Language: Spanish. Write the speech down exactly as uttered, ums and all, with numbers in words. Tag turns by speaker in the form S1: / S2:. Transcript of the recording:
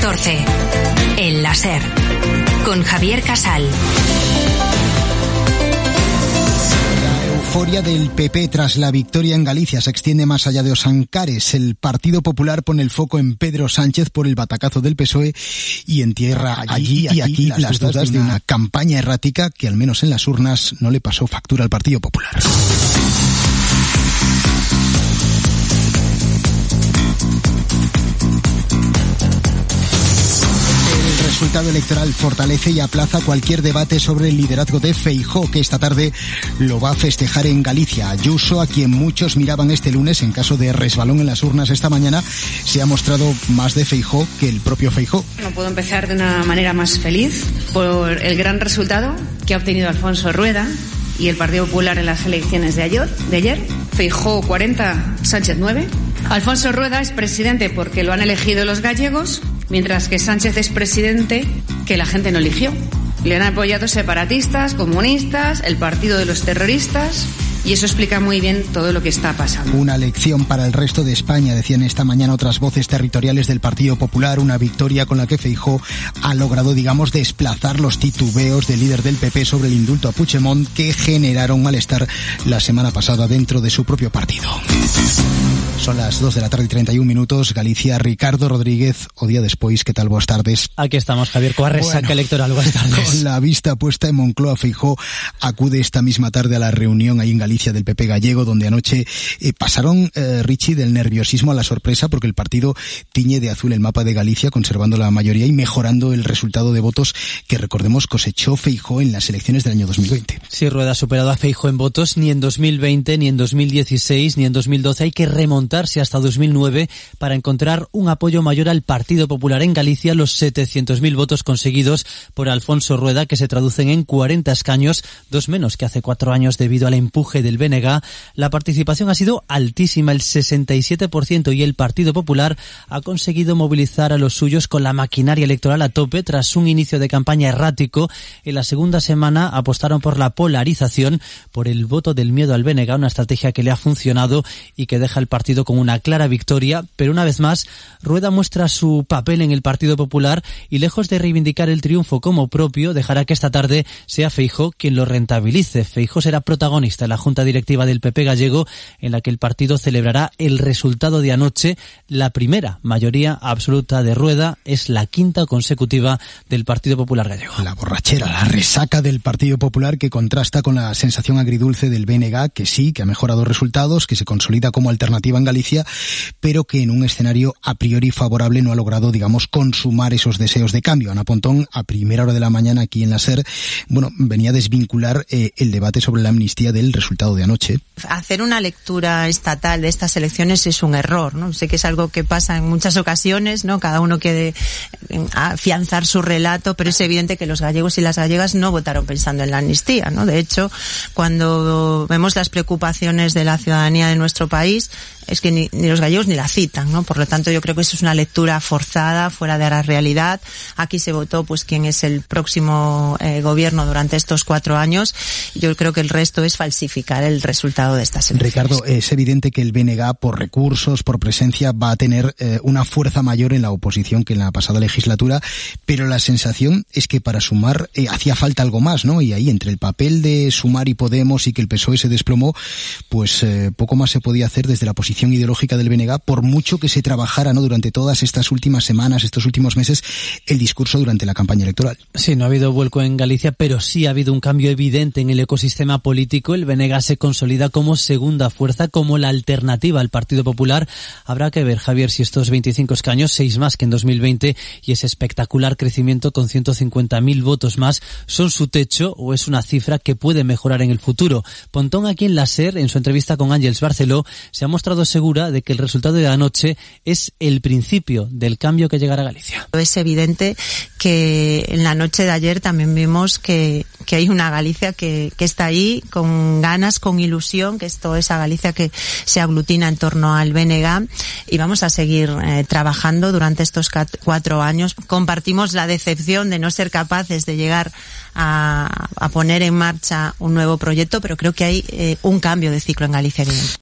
S1: catorce. El Láser. Con Javier Casal.
S2: La euforia del P P tras la victoria en Galicia se extiende más allá de Osancares. El Partido Popular pone el foco en Pedro Sánchez por el batacazo del P S O E y entierra allí y aquí las, las dudas de una campaña errática que al menos en las urnas no le pasó factura al Partido Popular. El resultado electoral fortalece y aplaza cualquier debate sobre el liderazgo de Feijóo, que esta tarde lo va a festejar en Galicia. Ayuso, a quien muchos miraban este lunes en caso de resbalón en las urnas esta mañana, se ha mostrado más de Feijóo que el propio Feijóo.
S3: No puedo empezar de una manera más feliz por el gran resultado que ha obtenido Alfonso Rueda y el Partido Popular en las elecciones de ayer. De ayer. Feijóo cuarenta, Sánchez nueve. Alfonso Rueda es presidente porque lo han elegido los gallegos, mientras que Sánchez es presidente que la gente no eligió. Le han apoyado separatistas, comunistas, el partido de los terroristas, y eso explica muy bien todo lo que está pasando.
S2: Una lección para el resto de España, decían esta mañana otras voces territoriales del Partido Popular, una victoria con la que Feijóo ha logrado, digamos, desplazar los titubeos del líder del P P sobre el indulto a Puigdemont que generaron malestar la semana pasada dentro de su propio partido. Son las dos de la tarde y treinta y un minutos. Galicia, Ricardo Rodríguez, o día despois, ¿qué tal? Boas tardes.
S4: Aquí estamos, Javier, coa resaca bueno, electoral, boas tardes.
S2: Con la vista puesta en Moncloa, Feijóo acude esta misma tarde a la reunión ahí en Galicia del P P gallego, donde anoche eh, pasaron, eh, Richie, del nerviosismo a la sorpresa, porque el partido tiñe de azul el mapa de Galicia, conservando la mayoría y mejorando el resultado de votos que, recordemos, cosechó Feijóo en las elecciones del año dos mil veinte.
S4: Sí, Rueda ha superado a Feijóo en votos, ni en dos mil veinte, ni en dos mil dieciséis, ni en dos mil doce. Hay que remontar hasta dos mil nueve para encontrar un apoyo mayor al Partido Popular en Galicia, los setecientos mil votos conseguidos por Alfonso Rueda, que se traducen en cuarenta escaños, dos menos que hace cuatro años debido al empuje del B N G. La participación ha sido altísima, el sesenta y siete por ciento, y el Partido Popular ha conseguido movilizar a los suyos con la maquinaria electoral a tope tras un inicio de campaña errático. En la segunda semana apostaron por la polarización, por el voto del miedo al B N G, una estrategia que le ha funcionado y que deja al partido con una clara victoria, pero una vez más Rueda muestra su papel en el Partido Popular y, lejos de reivindicar el triunfo como propio, dejará que esta tarde sea Feijóo quien lo rentabilice. Feijóo será protagonista en la Junta Directiva del P P gallego, en la que el partido celebrará el resultado de anoche. La primera mayoría absoluta de Rueda, es la quinta consecutiva del Partido Popular gallego.
S2: La borrachera, la resaca del Partido Popular, que contrasta con la sensación agridulce del B N G, que sí, que ha mejorado resultados, que se consolida como alternativa en Galicia, pero que en un escenario a priori favorable no ha logrado, digamos, consumar esos deseos de cambio. Ana Pontón, a primera hora de la mañana aquí en la SER, bueno, venía a desvincular eh, el debate sobre la amnistía del resultado de anoche.
S5: Hacer una lectura estatal de estas elecciones es un error, ¿no? Sé que es algo que pasa en muchas ocasiones, ¿no? Cada uno quiere afianzar su relato, pero es evidente que los gallegos y las gallegas no votaron pensando en la amnistía, ¿no? De hecho, cuando vemos las preocupaciones de la ciudadanía de nuestro país, es que ni, ni los gallegos ni la citan, ¿no? Por lo tanto, yo creo que eso es una lectura forzada, fuera de la realidad. Aquí se votó, pues, quién es el próximo eh, gobierno durante estos cuatro años. Yo creo que el resto es falsificar el resultado de estas elecciones.
S2: Ricardo, es evidente que el B N G, por recursos, por presencia, va a tener eh, una fuerza mayor en la oposición que en la pasada legislatura, pero la sensación es que para sumar eh, hacía falta algo más, ¿no? Y ahí, entre el papel de Sumar y Podemos y que el P S O E se desplomó, pues eh, poco más se podía hacer desde la posición ideológica del B N G, por mucho que se trabajara, ¿no?, durante todas estas últimas semanas, estos últimos meses, el discurso durante la campaña electoral.
S4: Sí, no ha habido vuelco en Galicia, pero sí ha habido un cambio evidente en el ecosistema político. El B N G se consolida como segunda fuerza, como la alternativa al Partido Popular. Habrá que ver, Javier, si estos veinticinco escaños, seis más que en dos mil veinte, y ese espectacular crecimiento con ciento cincuenta mil votos más, son su techo o es una cifra que puede mejorar en el futuro. Pontón, aquí en la SER, en su entrevista con Ángels Barceló, se ha mostrado segura de que el resultado de anoche es el principio del cambio que llegará a Galicia.
S5: Es evidente que en la noche de ayer también vimos que, que hay una Galicia que, que está ahí con ganas, con ilusión, que es toda esa Galicia que se aglutina en torno al B N G, y vamos a seguir eh, trabajando durante estos cuatro años. Compartimos la decepción de no ser capaces de llegar a, a poner en marcha un nuevo proyecto, pero creo que hay eh, un cambio de ciclo en Galicia evidente.